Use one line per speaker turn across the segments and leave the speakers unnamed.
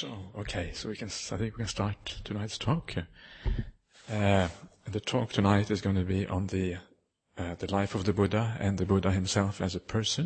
So I think we can start tonight's talk. The talk tonight is going to be on the life of the Buddha and the Buddha himself as a person.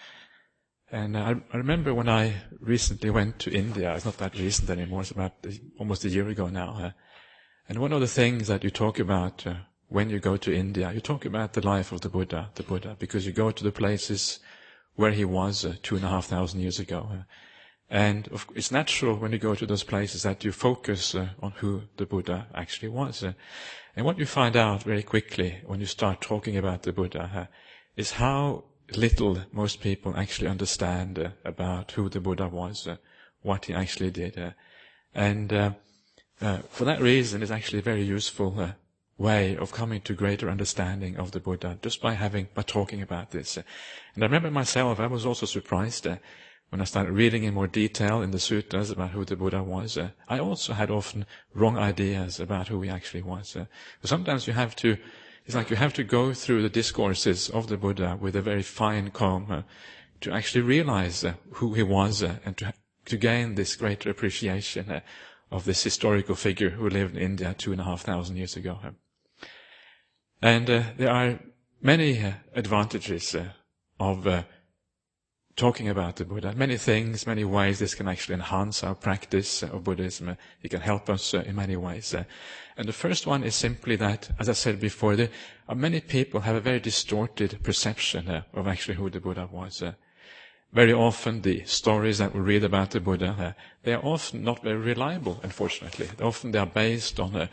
And I remember when I recently went to India. It's not that recent anymore. It's about almost a year ago now. And one of the things that you talk about when you go to India, you talk about the life of the Buddha, because you go to the places where he was 2,500 years ago. And it's natural when you go to those places that you focus on who the Buddha actually was. And what you find out very quickly when you start talking about the Buddha is how little most people actually understand about who the Buddha was, what he actually did. And for that reason, it's actually a very useful way of coming to greater understanding of the Buddha just by talking about this. And I remember myself, I was also surprised when I started reading in more detail in the sutras about who the Buddha was. I also had often wrong ideas about who he actually was. Sometimes you have to go through the discourses of the Buddha with a very fine comb to actually realize who he was and to gain this greater appreciation of this historical figure who lived in India 2,500 years ago. And there are many advantages of talking about the Buddha. Many things, many ways this can actually enhance our practice of Buddhism. It can help us in many ways. And the first one is simply that, as I said before, many people have a very distorted perception of actually who the Buddha was. Very often the stories that we read about the Buddha, they are often not very reliable, unfortunately. Often they are based on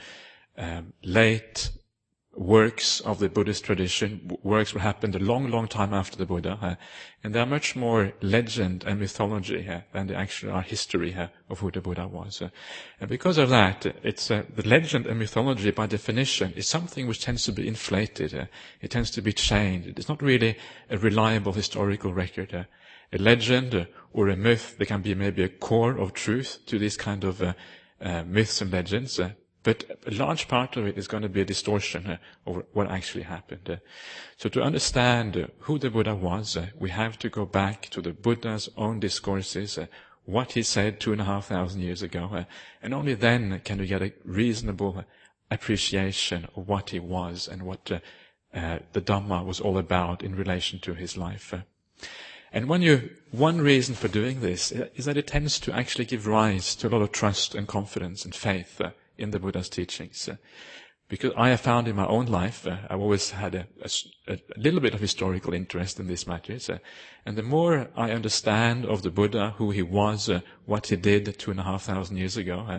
late works of the Buddhist tradition, works that happened a long, long time after the Buddha, and they are much more legend and mythology than they actually are history of who the Buddha was. And because of that, it's the legend and mythology, by definition, is something which tends to be inflated. It tends to be changed. It's not really a reliable historical record. A legend or a myth, there can be maybe a core of truth to these kind of myths and legends, but a large part of it is going to be a distortion of what actually happened. So to understand who the Buddha was, we have to go back to the Buddha's own discourses, what he said 2,500 years ago, and only then can we get a reasonable appreciation of what he was and what the Dhamma was all about in relation to his life. And one reason for doing this is that it tends to actually give rise to a lot of trust and confidence and faith in the Buddha's teachings. Because I have found in my own life, I've always had a little bit of historical interest in these matters. And the more I understand of the Buddha, who he was, what he did 2,500 years ago,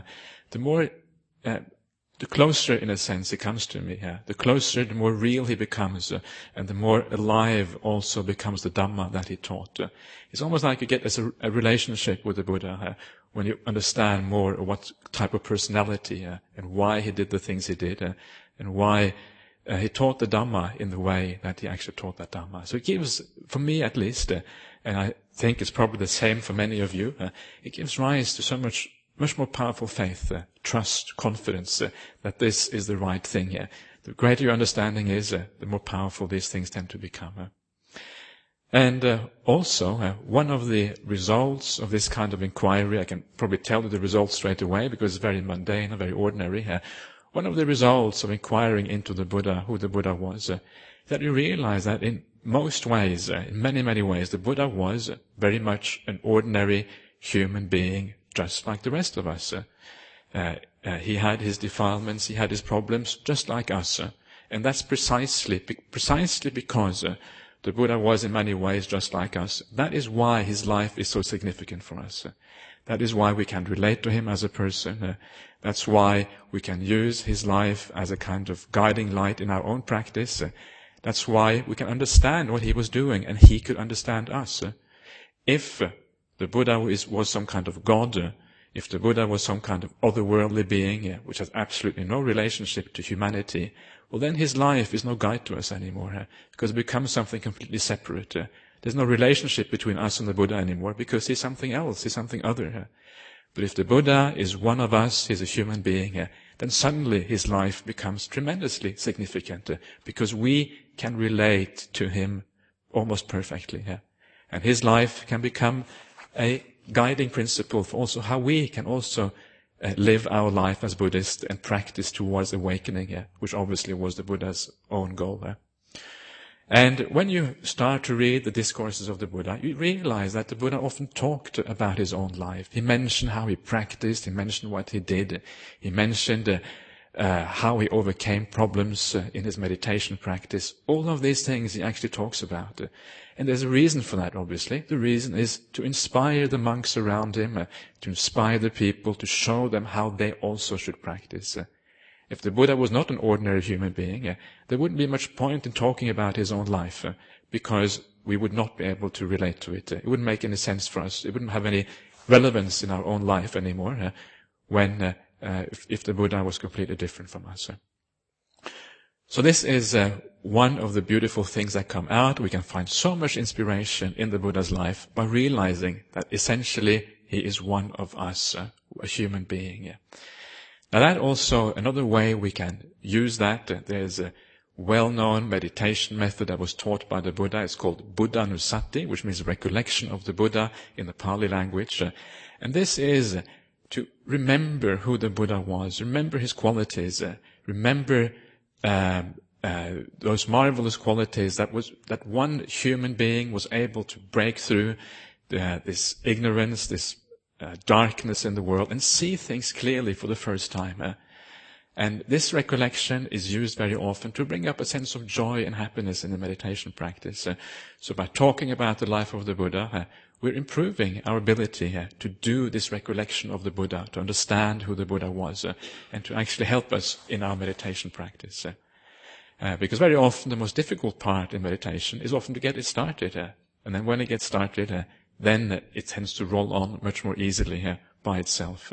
the closer, in a sense, it comes to me. The closer, the more real he becomes, and the more alive also becomes the Dhamma that he taught. It's almost like you get a relationship with the Buddha when you understand more of what type of personality and why he did the things he did, and why he taught the Dhamma in the way that he actually taught that Dhamma. So it gives, for me at least, and I think it's probably the same for many of you, it gives rise to so much more powerful faith, trust, confidence that this is the right thing here. The greater your understanding is, the more powerful these things tend to become. And also, one of the results of this kind of inquiry, I can probably tell you the results straight away because it's very mundane and very ordinary. One of the results of inquiring into the Buddha, who the Buddha was, that you realize that in most ways, in many, many ways, the Buddha was very much an ordinary human being, just like the rest of us. He had his defilements, he had his problems, just like us. And that's precisely because the Buddha was in many ways just like us. That is why his life is so significant for us. That is why we can relate to him as a person. That's why we can use his life as a kind of guiding light in our own practice. That's why we can understand what he was doing, and he could understand us. If the Buddha was some kind of God, if the Buddha was some kind of otherworldly being, which has absolutely no relationship to humanity, well then his life is no guide to us anymore, because it becomes something completely separate. There's no relationship between us and the Buddha anymore, because he's something else, he's something other. But if the Buddha is one of us, he's a human being, then suddenly his life becomes tremendously significant, because we can relate to him almost perfectly. And his life can become a guiding principle for also how we can also live our life as Buddhists and practice towards awakening, which obviously was the Buddha's own goal. And when you start to read the discourses of the Buddha, you realize that the Buddha often talked about his own life. He mentioned how he practiced, he mentioned what he did, he mentioned how he overcame problems in his meditation practice. All of these things he actually talks about. And there's a reason for that, obviously. The reason is to inspire the monks around him, to inspire the people, to show them how they also should practice. If the Buddha was not an ordinary human being, there wouldn't be much point in talking about his own life, because we would not be able to relate to it. It wouldn't make any sense for us. It wouldn't have any relevance in our own life anymore if the Buddha was completely different from us. So this is one of the beautiful things that come out. We can find so much inspiration in the Buddha's life by realizing that essentially he is one of us, a human being. Now that also, another way we can use that, there's a well-known meditation method that was taught by the Buddha. It's called Buddhanusati, which means recollection of the Buddha in the Pali language. And this is to remember who the Buddha was, remember his qualities, remember those marvelous qualities that one human being was able to break through this ignorance, this darkness in the world, and see things clearly for the first time. And this recollection is used very often to bring up a sense of joy and happiness in the meditation practice. So by talking about the life of the Buddha, we're improving our ability to do this recollection of the Buddha, to understand who the Buddha was, and to actually help us in our meditation practice. Because very often the most difficult part in meditation is often to get it started. And then when it gets started, then it tends to roll on much more easily by itself.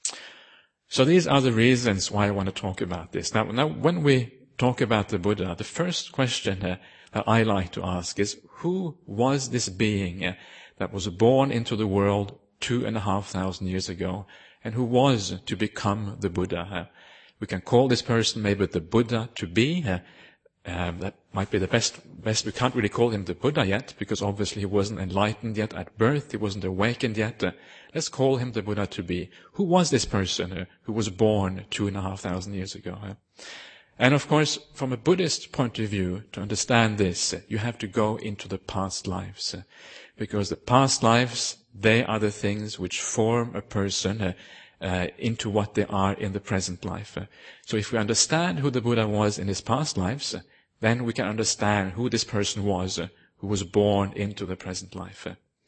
So these are the reasons why I want to talk about this. Now when we talk about the Buddha, the first question that I like to ask is, who was this being that was born into the world 2,500 years ago, and who was to become the Buddha? We can call this person maybe the Buddha to be. That might be the best. We can't really call him the Buddha yet, because obviously he wasn't enlightened yet at birth. He wasn't awakened yet. Let's call him the Buddha to be. Who was this person who was born 2,500 years ago? And of course, from a Buddhist point of view, to understand this, you have to go into the past lives. Because the past lives, they are the things which form a person into what they are in the present life. So if we understand who the Buddha was in his past lives, then we can understand who this person was who was born into the present life.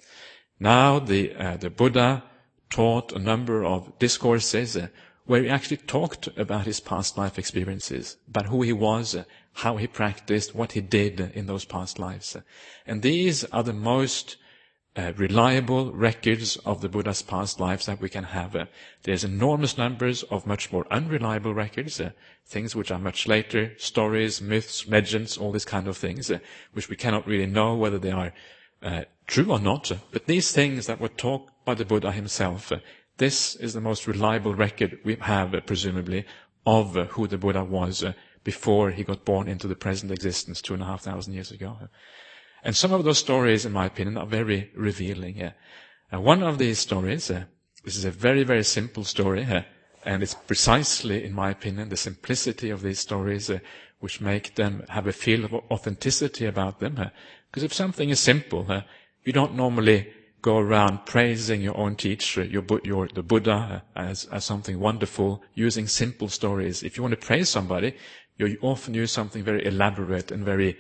Now the Buddha taught a number of discourses where he actually talked about his past life experiences, about who he was, how he practiced, what he did in those past lives. And these are the most reliable records of the Buddha's past lives that we can have. There's enormous numbers of much more unreliable records, things which are much later, stories, myths, legends, all these kind of things, which we cannot really know whether they are true or not. But these things that were taught by the Buddha himself, this is the most reliable record we have, presumably, of who the Buddha was before he got born into the present existence 2,500 years ago. And some of those stories, in my opinion, are very revealing. And one of these stories, this is a very, very simple story, and it's precisely, in my opinion, the simplicity of these stories which make them have a feel of authenticity about them. Because if something is simple, you don't normally go around praising your own teacher, the Buddha, as something wonderful, using simple stories. If you want to praise somebody, you often use something very elaborate and very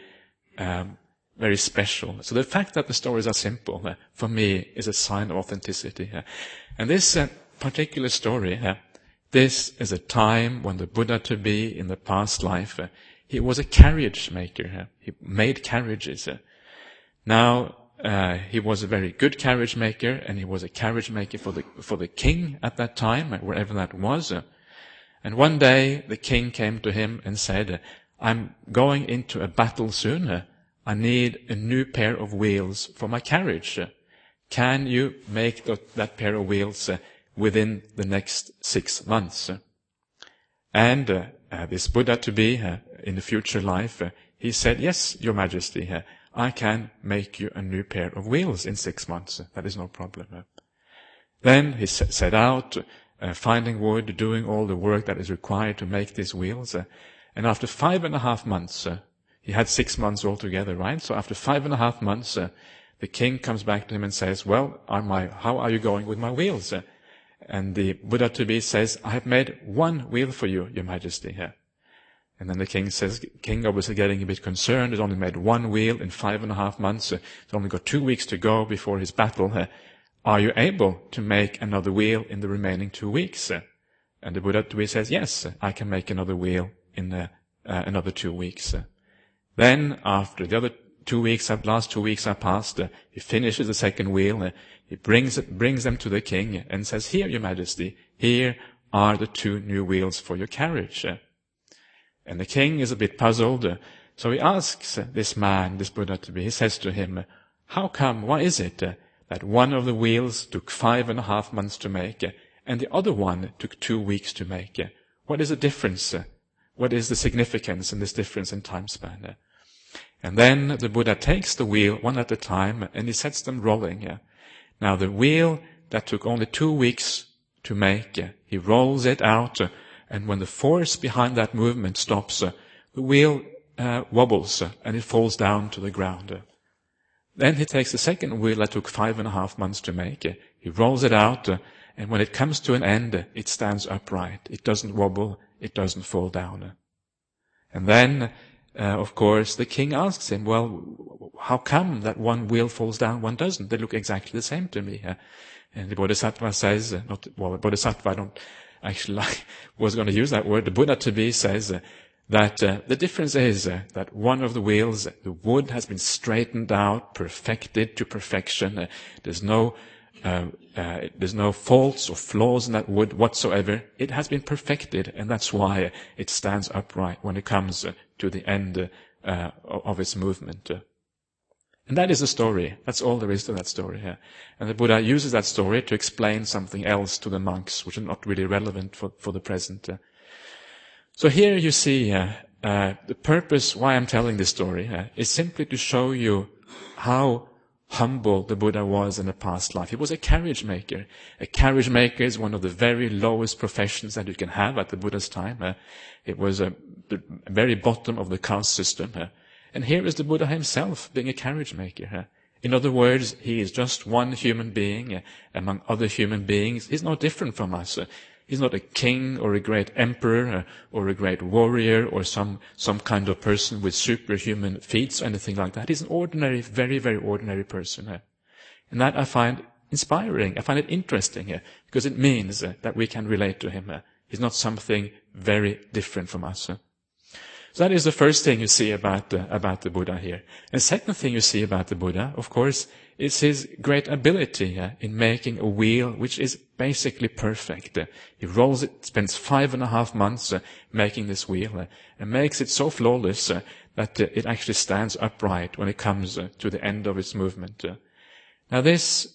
special. So the fact that the stories are simple, for me, is a sign of authenticity. And this particular story, this is a time when the Buddha to be in the past life, he was a carriage maker. He made carriages. Now, he was a very good carriage maker, and he was a carriage maker for the king at that time, wherever that was. And one day, the king came to him and said, "I'm going into a battle soon. I need a new pair of wheels for my carriage. Can you make that pair of wheels within the next 6 months?" And this Buddha to be in the future life, he said, "Yes, Your Majesty, I can make you a new pair of wheels in 6 months. That is no problem." Then he set out, finding wood, doing all the work that is required to make these wheels. And after 5.5 months, he had 6 months altogether, right? So after 5.5 months, the king comes back to him and says, well, how are you going with my wheels? And the Buddha-to-be says, I have made one wheel for you, Your Majesty. And then the king obviously getting a bit concerned, has only made one wheel in 5.5 months. He's only got 2 weeks to go before his battle. Are you able to make another wheel in the remaining 2 weeks? And the Buddha-to-be says, yes, I can make another wheel in another 2 weeks. Then, after the last 2 weeks are passed, he finishes the second wheel. He brings them to the king and says, here, Your Majesty, here are the 2 new wheels for your carriage. And the king is a bit puzzled. So he asks this man, this Buddha-to-be, he says to him, why is it that one of the wheels took 5.5 months to make, and the other one took 2 weeks to make? What is the difference? What is the significance in this difference in time span? And then the Buddha takes the wheel one at a time, and he sets them rolling. Now the wheel that took only 2 weeks to make, he rolls it out, and when the force behind that movement stops, the wheel wobbles, and it falls down to the ground. Then he takes the second wheel that took 5.5 months to make, he rolls it out, and when it comes to an end, it stands upright. It doesn't wobble, it doesn't fall down. And then, of course, the king asks him, well, how come that one wheel falls down, one doesn't? They look exactly the same to me. And the Bodhisattva says, Bodhisattva, I don't actually was going to use that word. The Buddha-to-be says that the difference is that one of the wheels, the wood has been straightened out, perfected to perfection. There's no faults or flaws in that wood whatsoever. It has been perfected, and that's why it stands upright when it comes to the end of its movement. And that is the story. That's all there is to that story here. And the Buddha uses that story to explain something else to the monks, which are not really relevant for the present. So here you see the purpose why I'm telling this story is simply to show you how humble the Buddha was in a past life. He was a carriage maker. A carriage maker is one of the very lowest professions that you can have at the Buddha's time. It was the very bottom of the caste system. And here is the Buddha himself being a carriage maker. In other words, he is just one human being among other human beings. He's no different from us. He's not a king or a great emperor or a great warrior or some kind of person with superhuman feats or anything like that. He's an ordinary, very, very ordinary person. And that I find inspiring. I find it interesting because it means that we can relate to him. He's not something very different from us. So that is the first thing you see about the Buddha here. And the second thing you see about the Buddha, of course, is his great ability in making a wheel which is basically perfect. He rolls it, spends 5.5 months making this wheel, and makes it so flawless that it actually stands upright when it comes to the end of its movement. Now this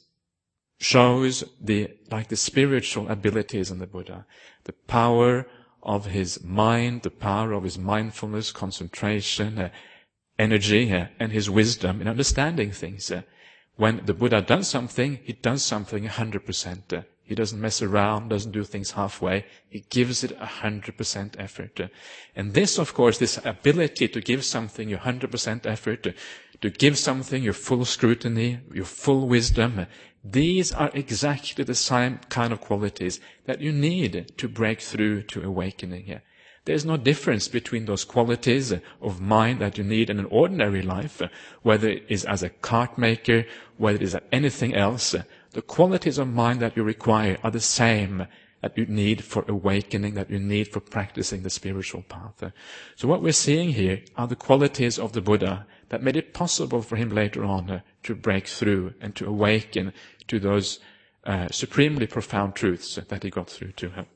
shows the spiritual abilities in the Buddha, the power of his mind, the power of his mindfulness, concentration, energy, and his wisdom in understanding things. When the Buddha does something, he does something 100%. He doesn't mess around, doesn't do things halfway. He gives it 100% effort. And this, of course, this ability to give something your 100% effort, to give something your full scrutiny, your full wisdom, these are exactly the same kind of qualities that you need to break through to awakening. There's no difference between those qualities of mind that you need in an ordinary life, whether it is as a cart maker, whether it is anything else. The qualities of mind that you require are the same that you need for awakening, that you need for practicing the spiritual path. So what we're seeing here are the qualities of the Buddha that made it possible for him later on to break through and to awaken to those supremely profound truths that he got through to him.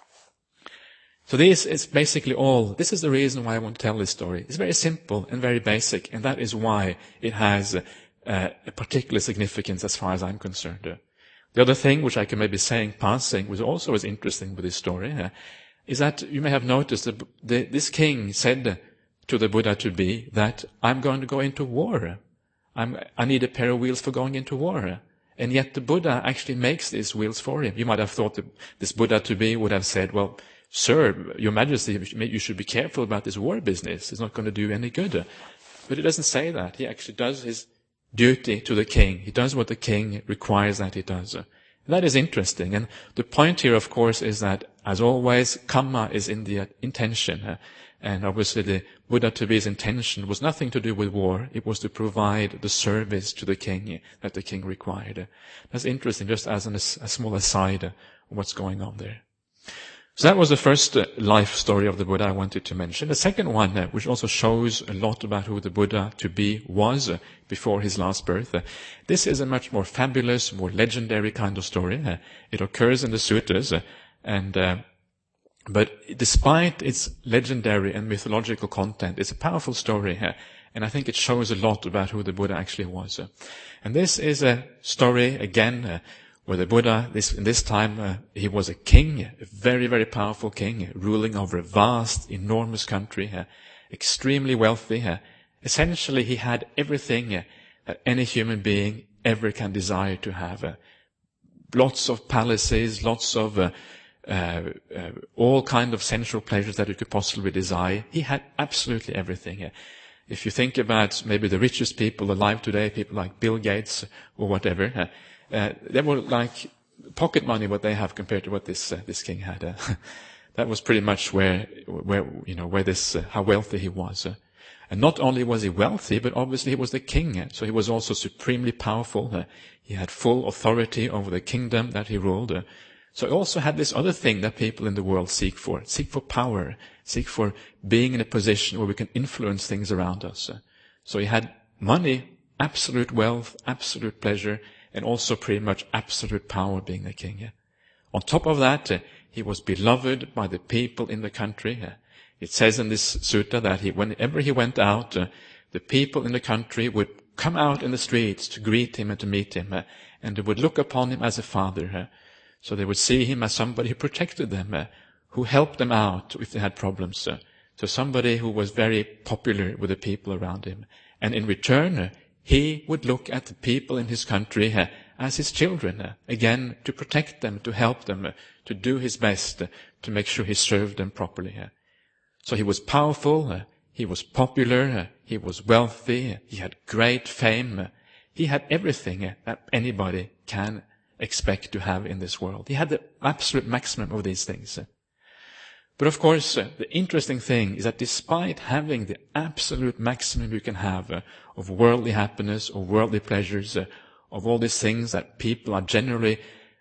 So this is basically all. This is the reason why I want to tell this story. It's very simple and very basic, and that is why it has a particular significance as far as I'm concerned. The other thing, which I can maybe say in passing, which also is interesting with this story, is that you may have noticed that this king said to the Buddha-to-be that I'm going to go into war. I need a pair of wheels for going into war. And yet the Buddha actually makes these wheels for him. You might have thought that this Buddha to be would have said, well, sir, your majesty, you should be careful about this war business. It's not going to do any good. But he doesn't say that. He actually does his duty to the king. He does what the king requires that he does. That is interesting. And the point here, of course, is that, as always, kamma is in the intention. And obviously the Buddha to be's intention was nothing to do with war. It was to provide the service to the king that the king required. That's interesting, just as a small aside of what's going on there. So that was the first life story of the Buddha I wanted to mention. The second one, which also shows a lot about who the Buddha to be was before his last birth. This is a much more fabulous, more legendary kind of story. It occurs in the sutras, but despite its legendary and mythological content, it's a powerful story, and I think it shows a lot about who the Buddha actually was. And this is a story, again, where the Buddha, in this time, he was a king, a very, very powerful king, ruling over a vast, enormous country, extremely wealthy. Essentially, he had everything that any human being ever can desire to have. Lots of palaces, lots of all kind of sensual pleasures that you could possibly desire. He had absolutely everything. If you think about maybe the richest people alive today, people like Bill Gates or whatever, they were like pocket money what they have compared to what this king had. That was pretty much where this how wealthy he was. And not only was he wealthy, but obviously he was the king, so he was also supremely powerful. He had full authority over the kingdom that he ruled. So he also had this other thing that people in the world seek for power, seek for being in a position where we can influence things around us. So he had money, absolute wealth, absolute pleasure, and also pretty much absolute power being the king. On top of that, he was beloved by the people in the country. It says in this sutta that whenever he went out, the people in the country would come out in the streets to greet him and to meet him, and they would look upon him as a father. So they would see him as somebody who protected them, who helped them out if they had problems. So somebody who was very popular with the people around him. And in return, he would look at the people in his country as his children, again, to protect them, to help them, to do his best, to make sure he served them properly. So he was powerful, he was popular, he was wealthy, he had great fame. He had everything that anybody can expect to have in this world. He had the absolute maximum of these things. But of course, the interesting thing is that despite having the absolute maximum you can have of worldly happiness or worldly pleasures, of all these things that people are generally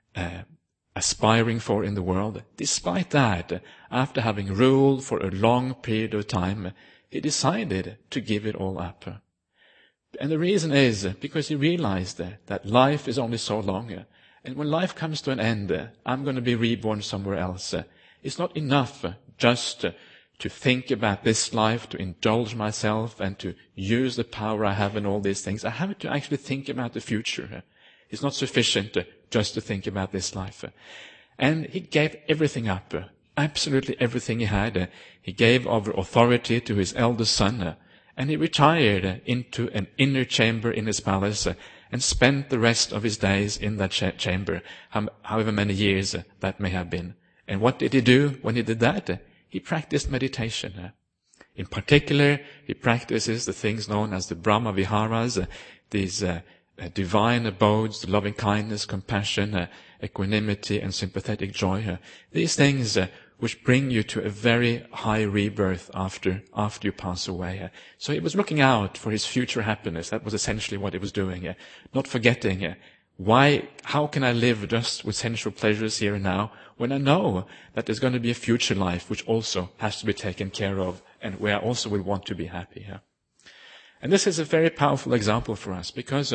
aspiring for in the world, despite that, after having ruled for a long period of time, he decided to give it all up. And the reason is because he realized that life is only so long, and when life comes to an end, I'm going to be reborn somewhere else. It's not enough just to think about this life, to indulge myself and to use the power I have in all these things. I have to actually think about the future. It's not sufficient just to think about this life. And he gave everything up, absolutely everything he had. He gave over authority to his eldest son, and he retired into an inner chamber in his palace and spent the rest of his days in that chamber, however many years that may have been. And what did he do when he did that? He practiced meditation. In particular, he practices the things known as the Brahma Viharas, these divine abodes, the loving kindness, compassion, equanimity, and sympathetic joy. These things which bring you to a very high rebirth after you pass away. So he was looking out for his future happiness. That was essentially what he was doing. Not forgetting, how can I live just with sensual pleasures here and now when I know that there's going to be a future life which also has to be taken care of and where I also will want to be happy. And this is a very powerful example for us because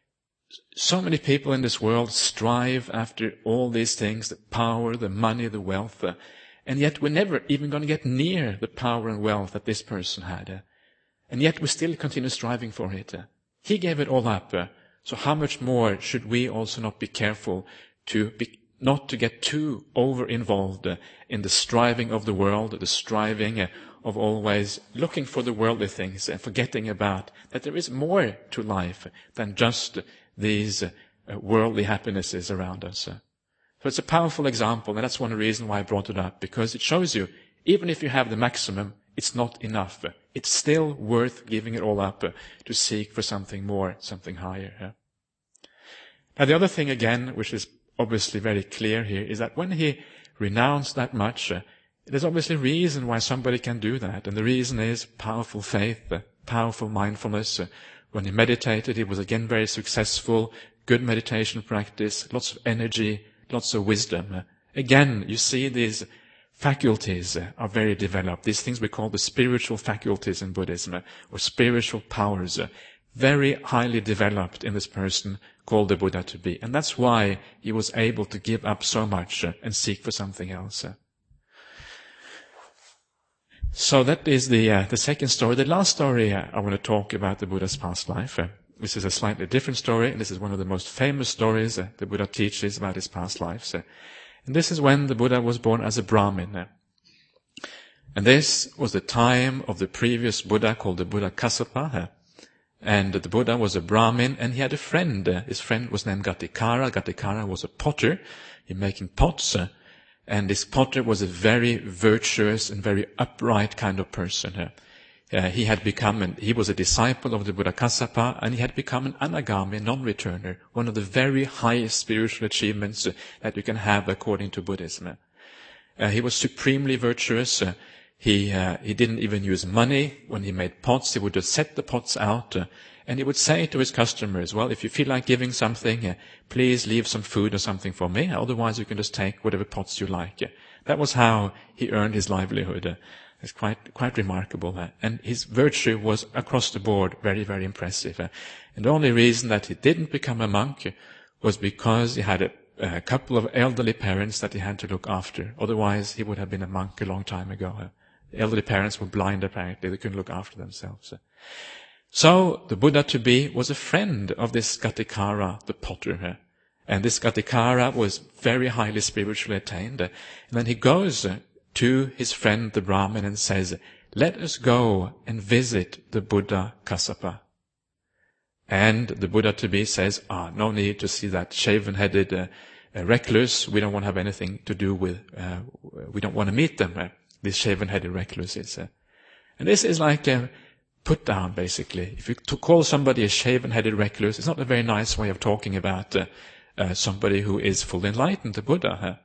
so many people in this world strive after all these things, the power, the money, the wealth, and yet we're never even going to get near the power and wealth that this person had. And yet we still continue striving for it. He gave it all up. So how much more should we also not be careful not to get too over-involved in the striving of the world, the striving of always looking for the worldly things and forgetting about that there is more to life than just these worldly happinesses around us. So it's a powerful example, and that's one reason why I brought it up, because it shows you, even if you have the maximum, it's not enough. It's still worth giving it all up to seek for something more, something higher. Now the other thing again, which is obviously very clear here, is that when he renounced that much, there's obviously a reason why somebody can do that, and the reason is powerful faith, powerful mindfulness. When he meditated, he was again very successful, good meditation practice, lots of energy, lots of wisdom. Again, you see these faculties are very developed. These things we call the spiritual faculties in Buddhism, or spiritual powers, very highly developed in this person called the Buddha to be. And that's why he was able to give up so much and seek for something else. So that is the second story. The last story I want to talk about the Buddha's past life. This is a slightly different story, and this is one of the most famous stories the Buddha teaches about his past lives. And this is when the Buddha was born as a Brahmin. And this was the time of the previous Buddha called the Buddha Kassapa. And the Buddha was a Brahmin, and he had a friend. His friend was named Gatikara. Gatikara was a potter. He making pots. And this potter was a very virtuous and very upright kind of person. He was a disciple of the Buddha Kassapa, and he had become an anagami, non-returner, one of the very highest spiritual achievements that you can have according to Buddhism. He was supremely virtuous. He didn't even use money. When he made pots, he would just set the pots out, and he would say to his customers, well, if you feel like giving something, please leave some food or something for me, otherwise you can just take whatever pots you like. That was how he earned his livelihood. It's quite remarkable. And his virtue was across the board very, very impressive. And the only reason that he didn't become a monk was because he had a couple of elderly parents that he had to look after. Otherwise, he would have been a monk a long time ago. The elderly parents were blind, apparently. They couldn't look after themselves. So the Buddha to be was a friend of this Gatikara, the potter. And this Gatikara was very highly spiritually attained. And then he goes to his friend the Brahmin and says, let us go and visit the Buddha Kassapa. And the Buddha to be says, no need to see that shaven-headed recluse. We don't want to have anything to do with, we don't want to meet them, these shaven-headed recluses. And this is like a put down, basically. If you call somebody a shaven-headed recluse, it's not a very nice way of talking about somebody who is fully enlightened, the Buddha.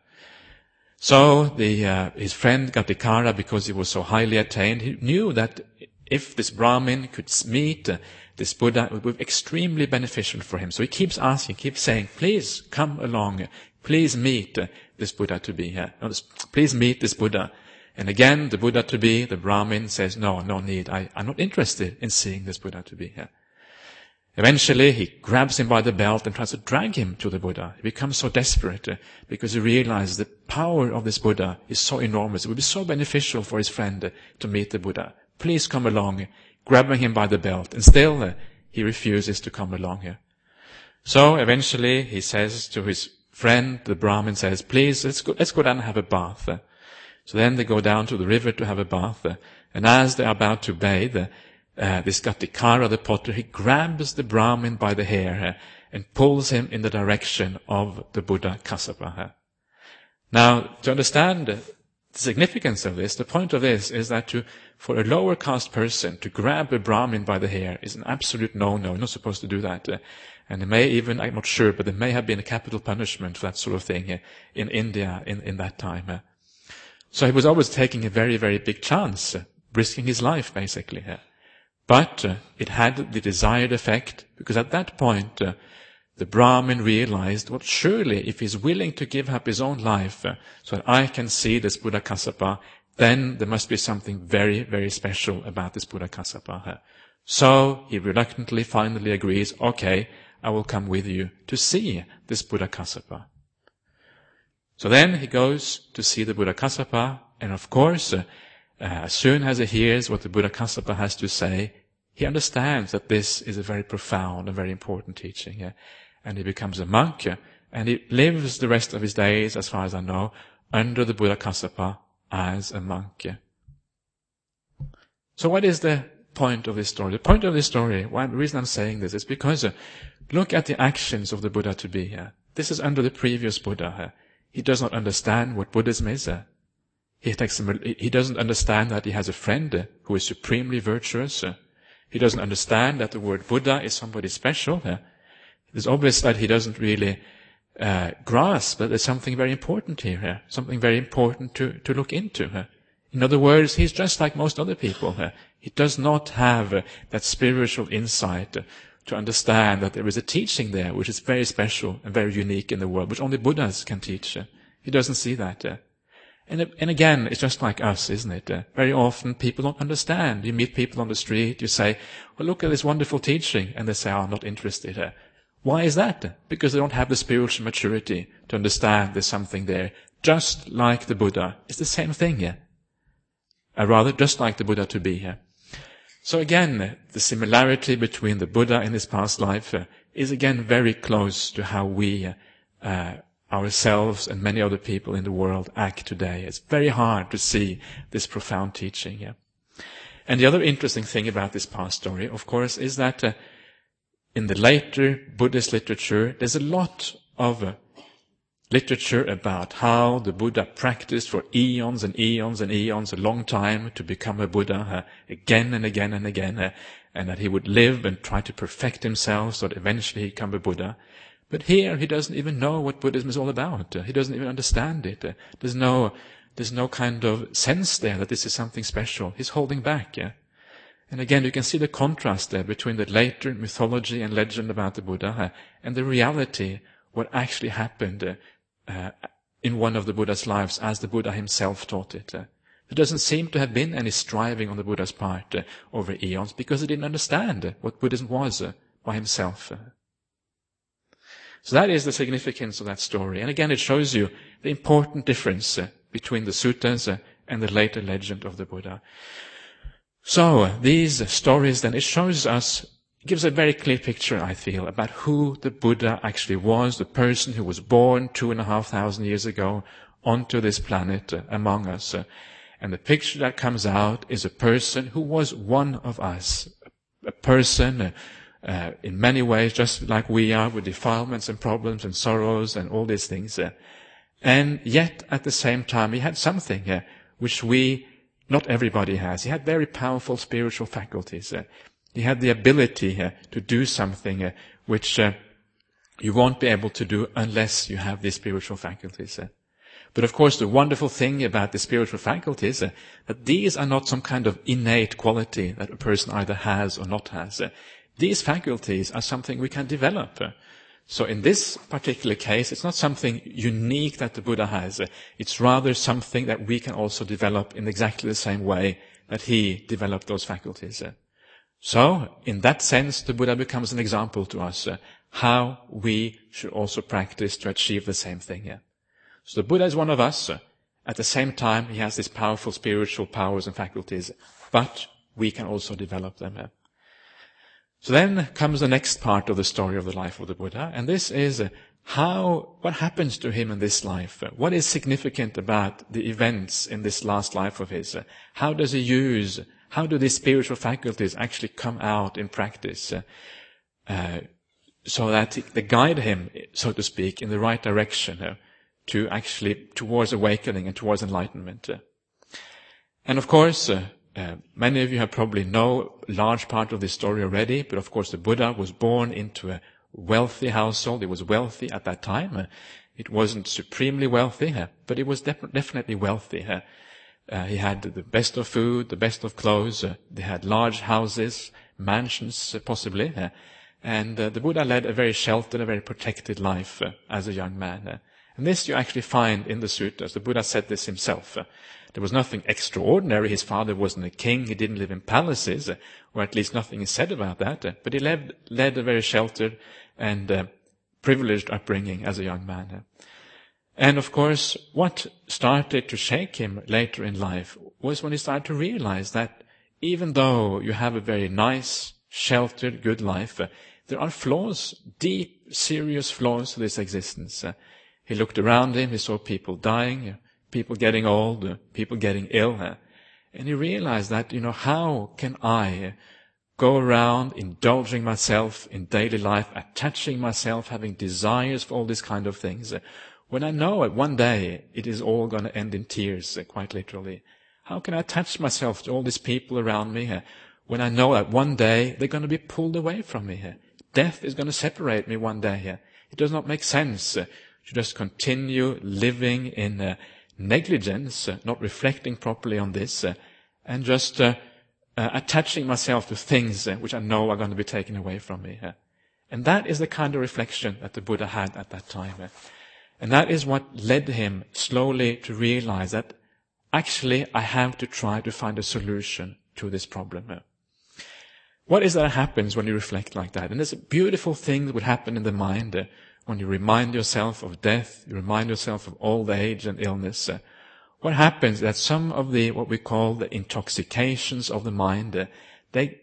So his friend Gatikara, because he was so highly attained, he knew that if this Brahmin could meet this Buddha, it would be extremely beneficial for him. So he keeps asking, keeps saying, please come along, please meet this Buddha to be here. Please meet this Buddha. And again, the Buddha to be, the Brahmin says, no need, I'm not interested in seeing this Buddha to be here. Eventually, he grabs him by the belt and tries to drag him to the Buddha. He becomes so desperate because he realizes the power of this Buddha is so enormous. It would be so beneficial for his friend to meet the Buddha. Please come along, grabbing him by the belt. And still, he refuses to come along here. So eventually, he says to his friend, the Brahmin says, please, let's go down and have a bath. So then they go down to the river to have a bath. And as they are about to bathe, this Gatikara, the potter, he grabs the Brahmin by the hair and pulls him in the direction of the Buddha Kassapa. Now, to understand the significance of this, the point of this is that for a lower caste person to grab a Brahmin by the hair is an absolute no-no. You're not supposed to do that. And it may even, I'm not sure, but there may have been a capital punishment for that sort of thing in India in that time. So he was always taking a very, very big chance, risking his life, basically. But it had the desired effect, because at that point, the Brahmin realized, well, surely if he's willing to give up his own life so that I can see this Buddha Kassapa, then there must be something very, very special about this Buddha Kassapa. So he reluctantly finally agrees, okay, I will come with you to see this Buddha Kassapa. So then he goes to see the Buddha Kassapa, and of course, as soon as he hears what the Buddha Kassapa has to say, he understands that this is a very profound and very important teaching. And he becomes a monk, and he lives the rest of his days, as far as I know, under the Buddha Kassapa as a monk. So what is the point of this story? The point of this story, the reason I'm saying this is because Look at the actions of the Buddha-to-be. This is under the previous Buddha. He does not understand what Buddhism is. He doesn't understand that he has a friend who is supremely virtuous. He doesn't understand that the word Buddha is somebody special. It's obvious that he doesn't really grasp that there's something very important here, something very important to look into. In other words, he's just like most other people. He does not have that spiritual insight to understand that there is a teaching there which is very special and very unique in the world, which only Buddhas can teach. He doesn't see that. And again, it's just like us, isn't it? Very often people don't understand. You meet people on the street, you say, well, look at this wonderful teaching, and they say, I'm not interested. Why is that? Because they don't have the spiritual maturity to understand there's something there. Just like the Buddha. It's the same thing. Rather, just like the Buddha-to-be. So again, the similarity between the Buddha in his past life is again very close to how we ourselves and many other people in the world act today. It's very hard to see this profound teaching. And the other interesting thing about this past story, of course, is that in the later Buddhist literature, there's a lot of literature about how the Buddha practiced for eons and eons and eons, a long time, to become a Buddha again and again and again, and that he would live and try to perfect himself so that eventually he'd become a Buddha. But here he doesn't even know what Buddhism is all about. He doesn't even understand it. There's no kind of sense there that this is something special. He's holding back. And again, you can see the contrast there between the later mythology and legend about the Buddha and the reality, what actually happened in one of the Buddha's lives as the Buddha himself taught it. There doesn't seem to have been any striving on the Buddha's part over eons because he didn't understand what Buddhism was by himself. So that is the significance of that story. And again, it shows you the important difference between the suttas and the later legend of the Buddha. So these stories then, it shows us, it gives a very clear picture, I feel, about who the Buddha actually was, the person who was born 2,500 years ago onto this planet among us. And the picture that comes out is a person who was one of us, a person in many ways just like we are, with defilements and problems and sorrows and all these things. And yet at the same time he had something which not everybody has. He had very powerful spiritual faculties. He had the ability to do something which you won't be able to do unless you have these spiritual faculties. But of course the wonderful thing about the spiritual faculties is that these are not some kind of innate quality that a person either has or not has. These faculties are something we can develop. So in this particular case, it's not something unique that the Buddha has. It's rather something that we can also develop in exactly the same way that he developed those faculties. So, in that sense, the Buddha becomes an example to us how we should also practice to achieve the same thing. So the Buddha is one of us. At the same time, he has these powerful spiritual powers and faculties, but we can also develop them. So then comes the next part of the story of the life of the Buddha, and this is what happens to him in this life? What is significant about the events in this last life of his? How do these spiritual faculties actually come out in practice so that they guide him, so to speak, in the right direction towards awakening and towards enlightenment? And of course, many of you have probably know a large part of this story already, but of course the Buddha was born into a wealthy household. He was wealthy at that time. It wasn't supremely wealthy, but it was definitely wealthy. He had the best of food, the best of clothes. They had large houses, mansions possibly. And the Buddha led a very sheltered, a very protected life as a young man. And this you actually find in the suttas. The Buddha said this himself. There was nothing extraordinary. His father wasn't a king. He didn't live in palaces, or at least nothing is said about that. But he led a very sheltered and privileged upbringing as a young man. And of course, what started to shake him later in life was when he started to realize that even though you have a very nice, sheltered, good life, there are flaws, deep, serious flaws to this existence. He looked around him, he saw people dying, people getting old, people getting ill, and he realized that, how can I go around indulging myself in daily life, attaching myself, having desires for all these kind of things, when I know that one day it is all going to end in tears, quite literally? How can I attach myself to all these people around me when I know that one day they're going to be pulled away from me? Death is going to separate me one day. It does not make sense to just continue living in negligence, not reflecting properly on this, and just attaching myself to things which I know are going to be taken away from me. And that is the kind of reflection that the Buddha had at that time. And that is what led him slowly to realize that actually I have to try to find a solution to this problem. What is that happens when you reflect like that? And there's a beautiful thing that would happen in the mind when you remind yourself of death, you remind yourself of old age and illness. What happens is that some of what we call the intoxications of the mind, they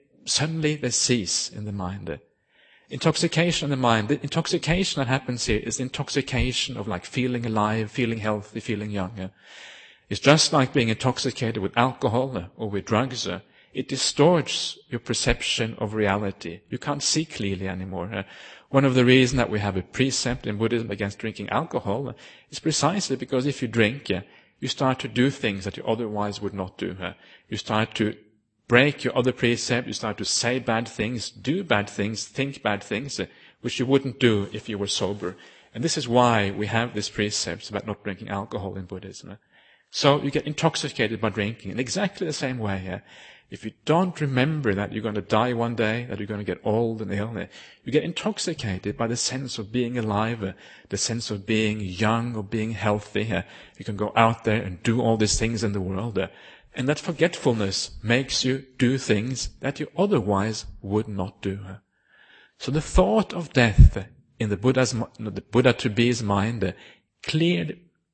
cease in the mind. Intoxication in the mind, the intoxication that happens here is intoxication of like feeling alive, feeling healthy, feeling young. It's just like being intoxicated with alcohol or with drugs. It distorts your perception of reality. You can't see clearly anymore. One of the reasons that we have a precept in Buddhism against drinking alcohol is precisely because if you drink, you start to do things that you otherwise would not do. You start to break your other precept, you start to say bad things, do bad things, think bad things, which you wouldn't do if you were sober. And this is why we have this precept about not drinking alcohol in Buddhism. So you get intoxicated by drinking in exactly the same way. If you don't remember that you're going to die one day, that you're going to get old and ill, you get intoxicated by the sense of being alive, the sense of being young or being healthy. You can go out there and do all these things in the world. And that forgetfulness makes you do things that you otherwise would not do. So the thought of death in the Buddha-to-be's mind cleared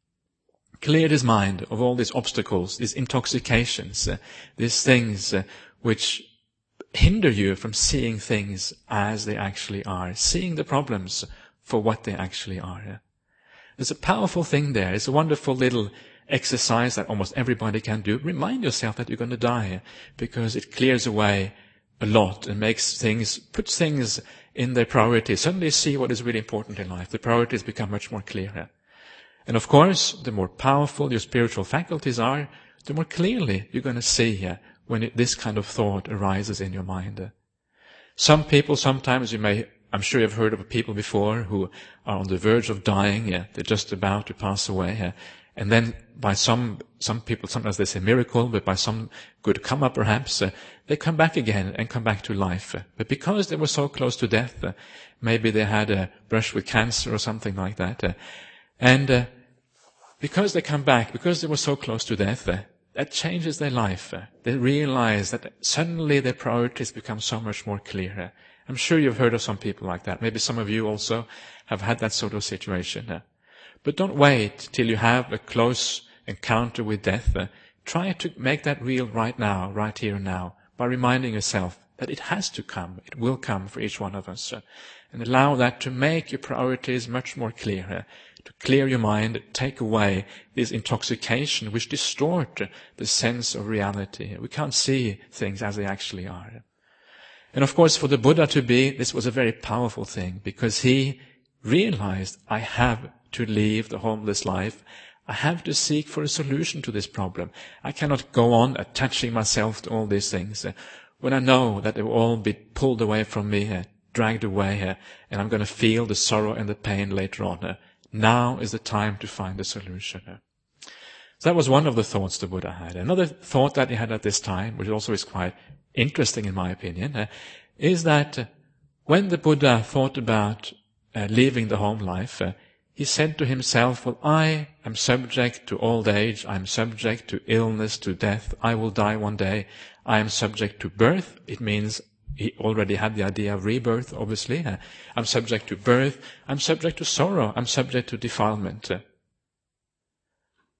his mind of all these obstacles, these intoxications, these things which hinder you from seeing things as they actually are, seeing the problems for what they actually are. There's a powerful thing there. It's a wonderful little exercise that almost everybody can do. Remind yourself that you're going to die, because it clears away a lot and puts things in their priorities. Suddenly you see what is really important in life. The priorities become much more clear. And of course, the more powerful your spiritual faculties are, the more clearly you're going to see when this kind of thought arises in your mind. Some people, sometimes I'm sure you've heard of people before who are on the verge of dying. They're just about to pass away. And then by some people, sometimes they say miracle, but by some good karma perhaps, they come back again and come back to life. But because they were so close to death, maybe they had a brush with cancer or something like that. And because they come back, because they were so close to death, that changes their life. They realize that suddenly their priorities become so much more clear. I'm sure you've heard of some people like that. Maybe some of you also have had that sort of situation. But don't wait till you have a close encounter with death. Try to make that real right now, right here and now, by reminding yourself that it has to come. It will come for each one of us. And allow that to make your priorities much more clear. To clear your mind, take away this intoxication which distort the sense of reality. We can't see things as they actually are. And of course, for the Buddha-to-be, this was a very powerful thing, because he realized, I have to leave the homeless life. I have to seek for a solution to this problem. I cannot go on attaching myself to all these things when I know that they will all be pulled away from me, dragged away, and I'm going to feel the sorrow and the pain later on. Now is the time to find a solution. So that was one of the thoughts the Buddha had. Another thought that he had at this time, which also is quite interesting in my opinion, is that when the Buddha thought about leaving the home life, he said to himself, well, I am subject to old age, I am subject to illness, to death, I will die one day, I am subject to birth. It means he already had the idea of rebirth, obviously. I'm subject to birth, I'm subject to sorrow, I'm subject to defilement.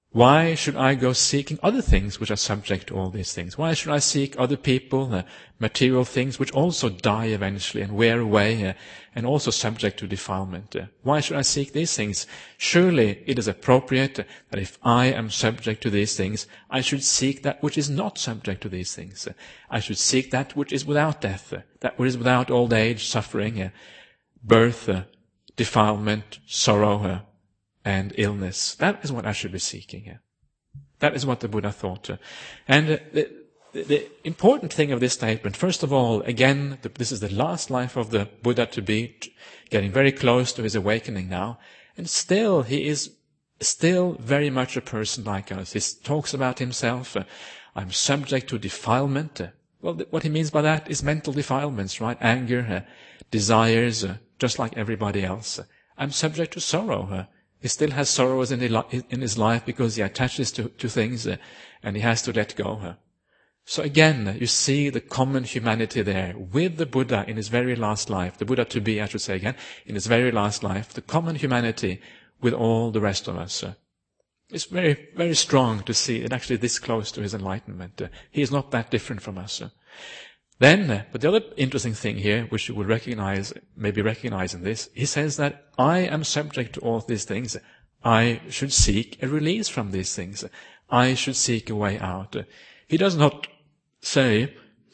Why should I go seeking other things which are subject to all these things? Why should I seek other people, material things which also die eventually and wear away and also subject to defilement? Why should I seek these things? Surely it is appropriate that if I am subject to these things, I should seek that which is not subject to these things. I should seek that which is without death, that which is without old age, suffering, birth, defilement, sorrow, and illness. That is what I should be seeking here. That is what the Buddha thought. And the important thing of this statement, first of all, again, this is the last life of the Buddha to be, getting very close to his awakening now. And still, he is still very much a person like us. He talks about himself, I'm subject to defilement. Well, what he means by that is mental defilements, right? Anger, desires, just like everybody else. I'm subject to sorrow. He still has sorrows in his life because he attaches to things and he has to let go. So again, you see the common humanity there with the Buddha in his very last life, the Buddha to be, I should say again, in his very last life, the common humanity with all the rest of us. It's very, very strong to see it actually this close to his enlightenment. He is not that different from us. Then, but the other interesting thing here, which you will recognize, maybe recognize in this, he says that I am subject to all these things. I should seek a release from these things. I should seek a way out. He does not say,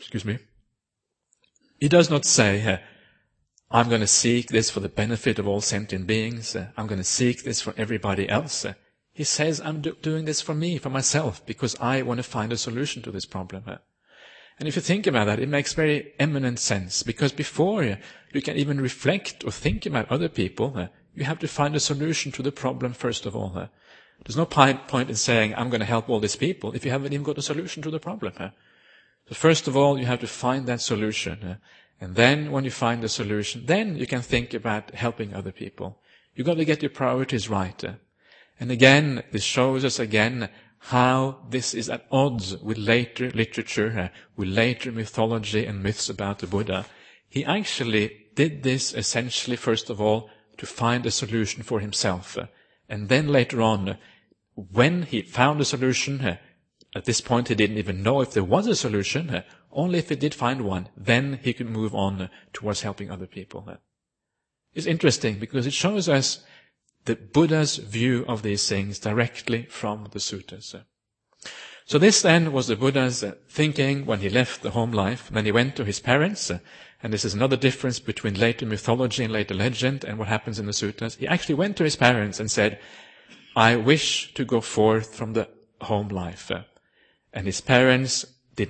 he does not say, I'm going to seek this for the benefit of all sentient beings. I'm going to seek this for everybody else. He says, I'm doing this for me, for myself, because I want to find a solution to this problem. And if you think about that, it makes very eminent sense, because before you can even reflect or think about other people, you have to find a solution to the problem first of all. There's no point in saying, I'm going to help all these people, if you haven't even got a solution to the problem. So first of all, you have to find that solution. And then when you find the solution, then you can think about helping other people. You've got to get your priorities right. And again, this shows us again how this is at odds with later literature, with later mythology and myths about the Buddha. He actually did this essentially, first of all, to find a solution for himself. And then later on, when he found a solution, at this point he didn't even know if there was a solution, only if he did find one, then he could move on towards helping other people. It's interesting because it shows us the Buddha's view of these things directly from the suttas. So this then was the Buddha's thinking when he left the home life. Then he went to his parents, and this is another difference between later mythology and later legend and what happens in the suttas. He actually went to his parents and said, I wish to go forth from the home life. And his parents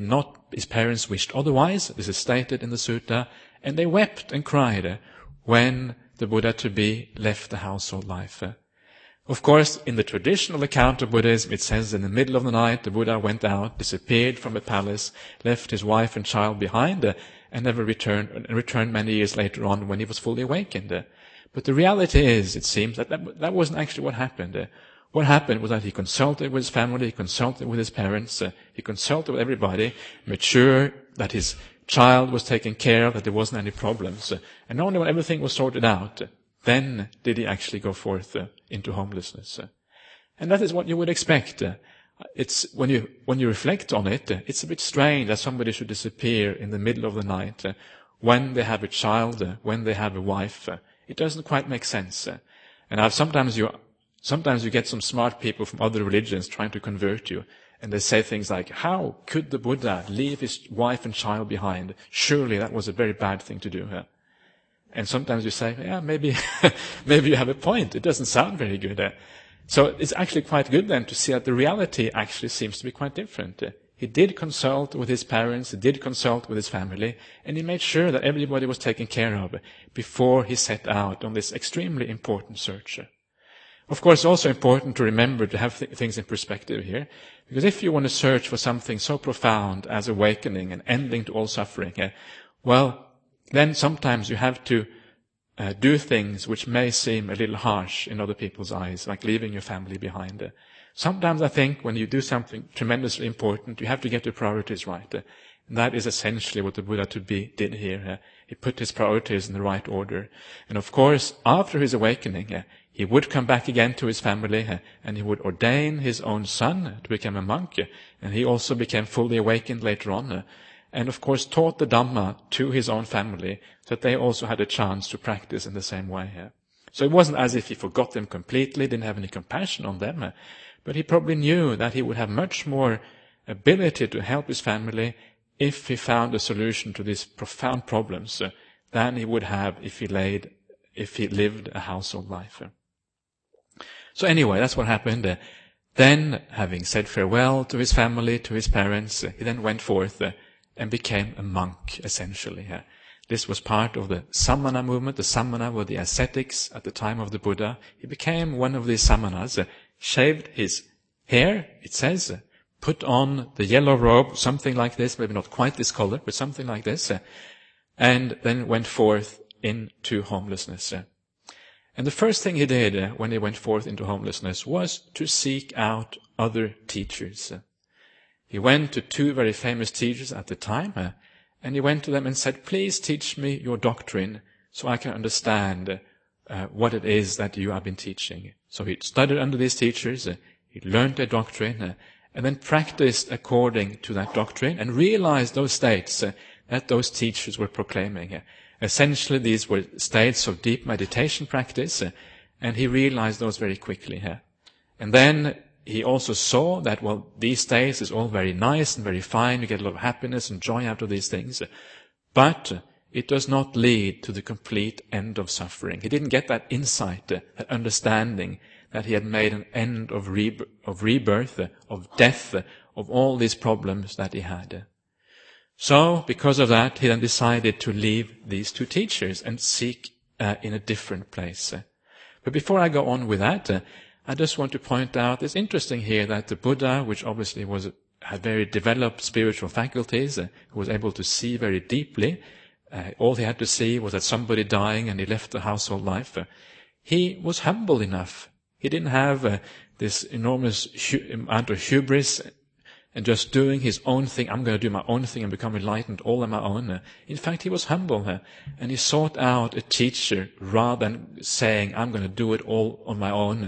wished otherwise. This is stated in the sutta, and they wept and cried when the Buddha to be left the household life. Of course, in the traditional account of Buddhism, it says in the middle of the night the Buddha went out, disappeared from the palace, left his wife and child behind, and never returned, and returned many years later on when he was fully awakened. But the reality is, it seems, that wasn't actually what happened. What happened was that he consulted with his family, he consulted with his parents, he consulted with everybody, made sure that his child was taken care of, that there wasn't any problems. And only when everything was sorted out, then did he actually go forth into homelessness. And that is what you would expect. It's when you reflect on it, it's a bit strange that somebody should disappear in the middle of the night when they have a child, when they have a wife. It doesn't quite make sense. And sometimes you get some smart people from other religions trying to convert you. And they say things like, how could the Buddha leave his wife and child behind? Surely that was a very bad thing to do. And sometimes you say, yeah, maybe you have a point. It doesn't sound very good. So it's actually quite good then to see that the reality actually seems to be quite different. He did consult with his parents, he did consult with his family, and he made sure that everybody was taken care of before he set out on this extremely important search. Of course, it's also important to remember to have things in perspective here, because if you want to search for something so profound as awakening and ending to all suffering, well, then sometimes you have to do things which may seem a little harsh in other people's eyes, like leaving your family behind. Sometimes I think when you do something tremendously important, you have to get your priorities right. And that is essentially what the Buddha to be did here. He put his priorities in the right order. And of course, after his awakening, he would come back again to his family, and he would ordain his own son to become a monk, and he also became fully awakened later on, and of course taught the Dhamma to his own family, so that they also had a chance to practice in the same way. So it wasn't as if he forgot them completely, didn't have any compassion on them, but he probably knew that he would have much more ability to help his family if he found a solution to these profound problems than he would have if he lived a household life. So anyway, that's what happened. Then, having said farewell to his family, to his parents, he then went forth and became a monk, essentially. This was part of the Samana movement. The Samana were the ascetics at the time of the Buddha. He became one of these Samanas, shaved his hair, it says, put on the yellow robe, something like this, maybe not quite this color, but something like this, and then went forth into homelessness. And the first thing he did when he went forth into homelessness was to seek out other teachers. He went to two very famous teachers at the time, and he went to them and said, please teach me your doctrine so I can understand what it is that you have been teaching. So he studied under these teachers, he learned their doctrine, and then practiced according to that doctrine and realized those states that those teachers were proclaiming. Essentially, these were states of deep meditation practice, and he realized those very quickly. And then he also saw that, well, these states is all very nice and very fine, you get a lot of happiness and joy out of these things, but it does not lead to the complete end of suffering. He didn't get that insight, that understanding that he had made an end of rebirth, of death, of all these problems that he had. So, because of that, he then decided to leave these two teachers and seek in a different place. But before I go on with that, I just want to point out, it's interesting here that the Buddha, which obviously had very developed spiritual faculties, who was able to see very deeply, all he had to see was that somebody dying and he left the household life. He was humble enough. He didn't have this enormous amount of hubris and just doing his own thing. I'm going to do my own thing and become enlightened all on my own. In fact, he was humble, and he sought out a teacher rather than saying, I'm going to do it all on my own,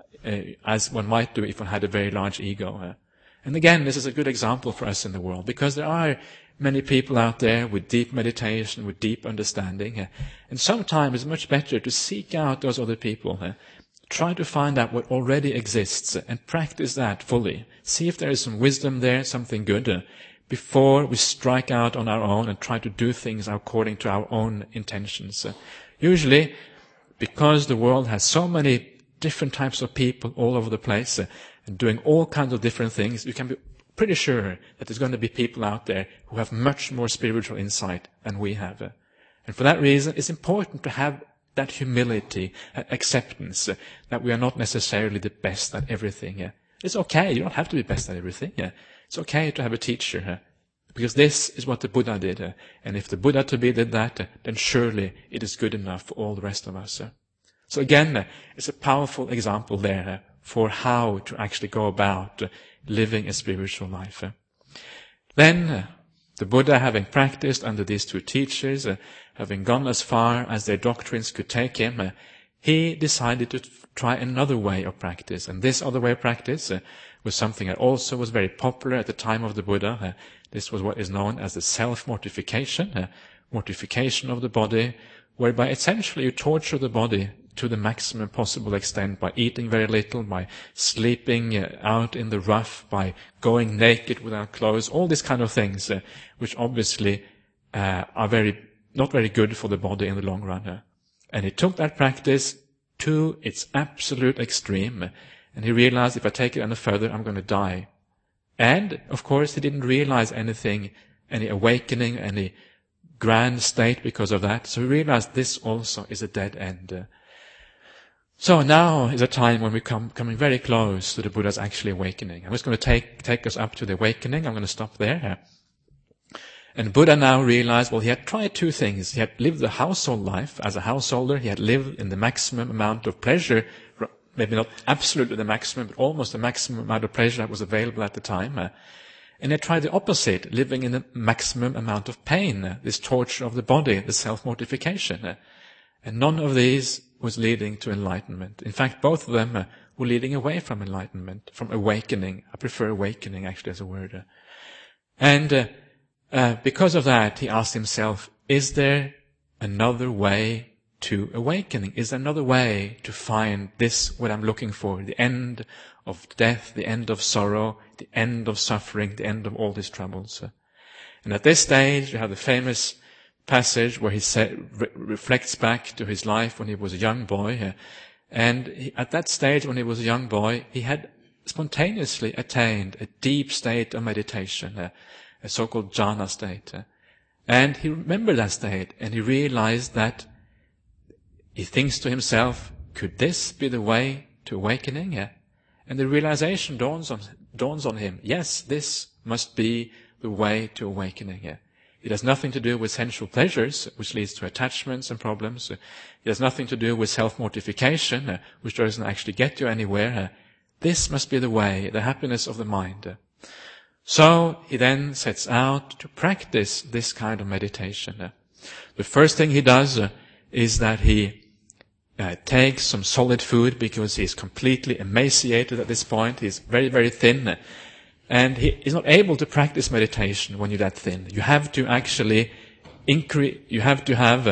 as one might do if one had a very large ego. And again, this is a good example for us in the world, because there are many people out there with deep meditation, with deep understanding, and sometimes it's much better to seek out those other people. Try to find out what already exists and practice that fully. See if there is some wisdom there, something good, before we strike out on our own and try to do things according to our own intentions. Usually, because the world has so many different types of people all over the place and doing all kinds of different things, you can be pretty sure that there's going to be people out there who have much more spiritual insight than we have. And for that reason, it's important to have that humility, acceptance, that we are not necessarily the best at everything. It's okay, you don't have to be best at everything. It's okay to have a teacher, because this is what the Buddha did. And if the Buddha to be did that, then surely it is good enough for all the rest of us. So again, it's a powerful example there for how to actually go about living a spiritual life. Then, the Buddha, having practiced under these two teachers, having gone as far as their doctrines could take him, he decided to try another way of practice. And this other way of practice was something that also was very popular at the time of the Buddha. This was what is known as the self-mortification, mortification of the body, whereby essentially you torture the body to the maximum possible extent by eating very little, by sleeping out in the rough, by going naked without clothes, all these kind of things, which obviously are not very good for the body in the long run. And he took that practice to its absolute extreme, and he realized, if I take it any further, I'm going to die. And, of course, he didn't realize anything, any awakening, any grand state because of that. So he realized this also is a dead end. So now is a time when we're coming very close to the Buddha's actually awakening. I'm just going to take us up to the awakening. I'm going to stop there. And Buddha now realized, well, he had tried two things. He had lived the household life as a householder. He had lived in the maximum amount of pleasure, maybe not absolutely the maximum, but almost the maximum amount of pleasure that was available at the time. And he tried the opposite, living in the maximum amount of pain, this torture of the body, the self-mortification. And none of these was leading to enlightenment. In fact, both of them were leading away from enlightenment, from awakening. I prefer awakening actually as a word. And because of that, he asked himself, is there another way to awakening? Is there another way to find this, what I'm looking for, the end of death, the end of sorrow, the end of suffering, the end of all these troubles? And at this stage, you have the famous passage where he reflects back to his life when he was a young boy. And at that stage, when he was a young boy, he had spontaneously attained a deep state of meditation, a so-called jhana state. And he remembered that state, and he realized that he thinks to himself, could this be the way to awakening? And the realization dawns on him, yes, this must be the way to awakening. It has nothing to do with sensual pleasures, which leads to attachments and problems. It has nothing to do with self-mortification, which doesn't actually get you anywhere. This must be the way, the happiness of the mind. So he then sets out to practice this kind of meditation. The first thing he does is that he takes some solid food, because he's completely emaciated at this point. He's very, very thin. And he is not able to practice meditation when you're that thin. You have to actually you have to have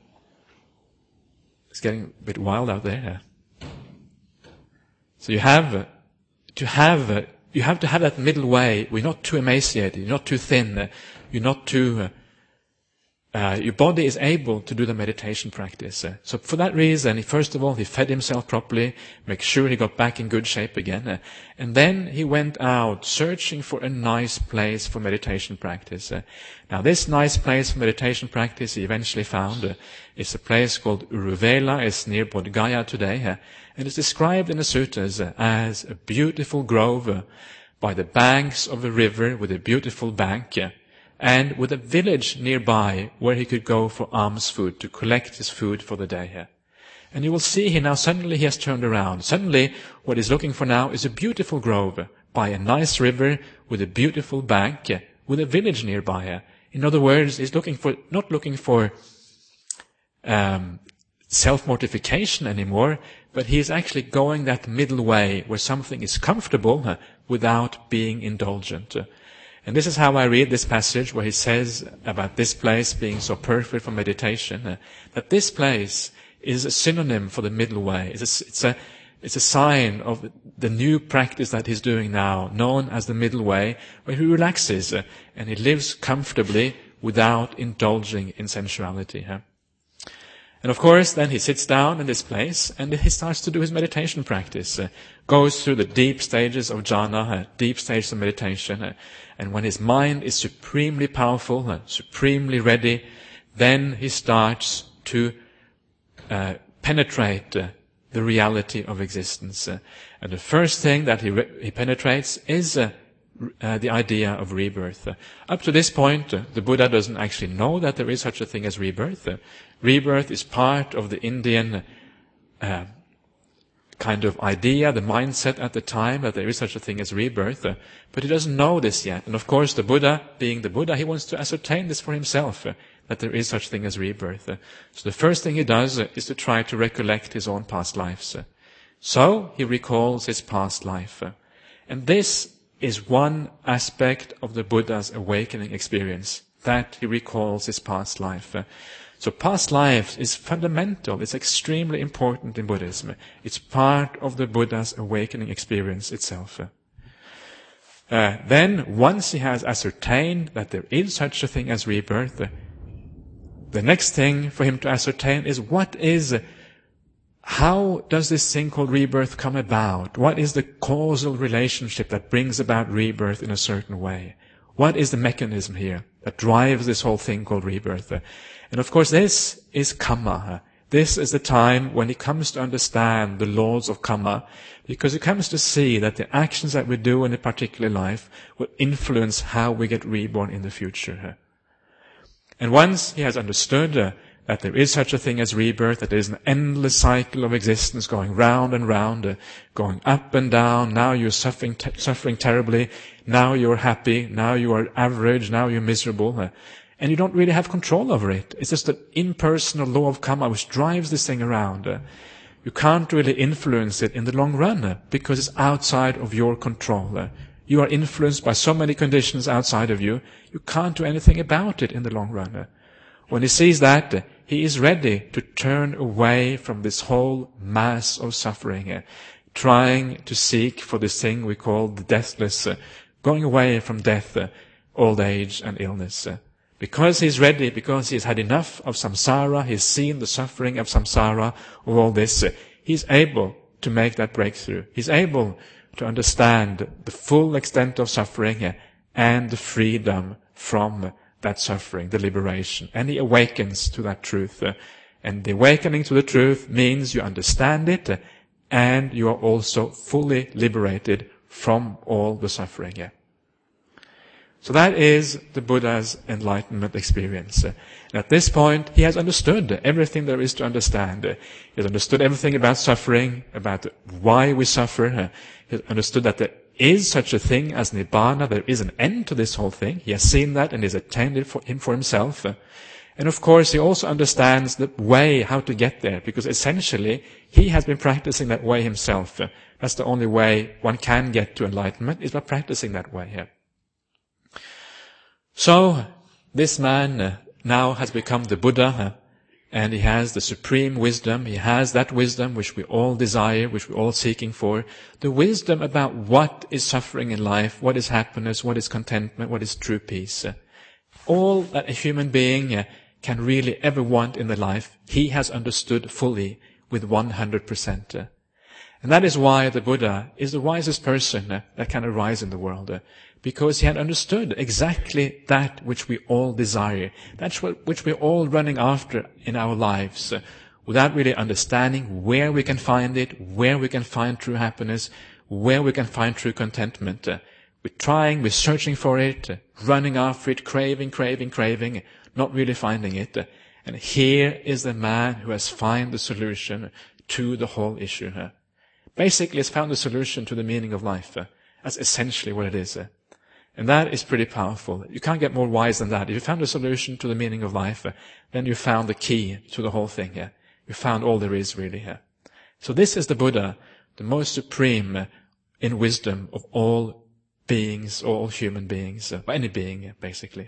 it's getting a bit wild out there. So you have to have that middle way. We're not too emaciated, you're not too thin, you're not too your body is able to do the meditation practice. So for that reason, first of all, he fed himself properly, make sure he got back in good shape again. And then he went out searching for a nice place for meditation practice. Now this nice place for meditation practice he eventually found. It's a place called Uruvela. It's near Bodh Gaya today. And it's described in the sutras as a beautiful grove by the banks of a river with a beautiful bank, and with a village nearby where he could go for alms food, to collect his food for the day. And you will see here now, suddenly he has turned around. Suddenly what he's looking for now is a beautiful grove by a nice river with a beautiful bank, with a village nearby. In other words, he's not looking for self-mortification anymore, but he is actually going that middle way where something is comfortable without being indulgent. And this is how I read this passage where he says about this place being so perfect for meditation, that this place is a synonym for the middle way. It's a sign of the new practice that he's doing now, known as the middle way, where he relaxes and he lives comfortably without indulging in sensuality. And of course, then he sits down in this place and he starts to do his meditation practice, goes through the deep stages of jhana, deep stages of meditation, and when his mind is supremely powerful, supremely ready, then he starts to penetrate the reality of existence. And the first thing that he penetrates is the idea of rebirth. Up to this point, the Buddha doesn't actually know that there is such a thing as rebirth. Rebirth is part of the Indian kind of idea, the mindset at the time, that there is such a thing as rebirth. But he doesn't know this yet. And of course, the Buddha, being the Buddha, he wants to ascertain this for himself, that there is such thing as rebirth. So the first thing he does is to try to recollect his own past lives. So he recalls his past life. And this is one aspect of the Buddha's awakening experience, that he recalls his past life. So past life is fundamental, it's extremely important in Buddhism. It's part of the Buddha's awakening experience itself. Then, once he has ascertained that there is such a thing as rebirth, the next thing for him to ascertain is how does this thing called rebirth come about? What is the causal relationship that brings about rebirth in a certain way? What is the mechanism here that drives this whole thing called rebirth? And of course, this is karma. This is the time when he comes to understand the laws of karma, because he comes to see that the actions that we do in a particular life will influence how we get reborn in the future. And once he has understood that there is such a thing as rebirth, that there is an endless cycle of existence going round and round, going up and down. Now you're suffering terribly. Now you're happy. Now you are average. Now you're miserable. And you don't really have control over it. It's just an impersonal law of karma which drives this thing around. You can't really influence it in the long run because it's outside of your control. You are influenced by so many conditions outside of you, you can't do anything about it in the long run. When he sees that, he is ready to turn away from this whole mass of suffering, trying to seek for this thing we call the deathless, going away from death, old age and illness. Because he's ready, because he's had enough of samsara, he's seen the suffering of samsara, of all this, he's able to make that breakthrough. He's able to understand the full extent of suffering and the freedom from that suffering, the liberation. And he awakens to that truth. And the awakening to the truth means you understand it and you are also fully liberated from all the suffering. So that is the Buddha's enlightenment experience. And at this point, he has understood everything there is to understand. He has understood everything about suffering, about why we suffer. He has understood that there is such a thing as Nibbana. There is an end to this whole thing. He has seen that and has attained it for himself. And of course, he also understands the way how to get there, because essentially, he has been practicing that way himself. That's the only way one can get to enlightenment, is by practicing that way. So, this man now has become the Buddha, and he has the supreme wisdom. He has that wisdom which we all desire, which we're all seeking for. The wisdom about what is suffering in life, what is happiness, what is contentment, what is true peace. All that a human being can really ever want in the life, he has understood fully with 100%. And that is why the Buddha is the wisest person that can arise in the world. Because he had understood exactly that which we all desire. That's which we're all running after in our lives. Without really understanding where we can find it, where we can find true happiness, where we can find true contentment. We're trying, we're searching for it, running after it, craving, not really finding it. And here is the man who has found the solution to the whole issue. Basically, has found the solution to the meaning of life. That's essentially what it is. And that is pretty powerful. You can't get more wise than that. If you found a solution to the meaning of life, then you found the key to the whole thing. You found all there is really. So this is the Buddha, the most supreme in wisdom of all beings, all human beings, any being basically.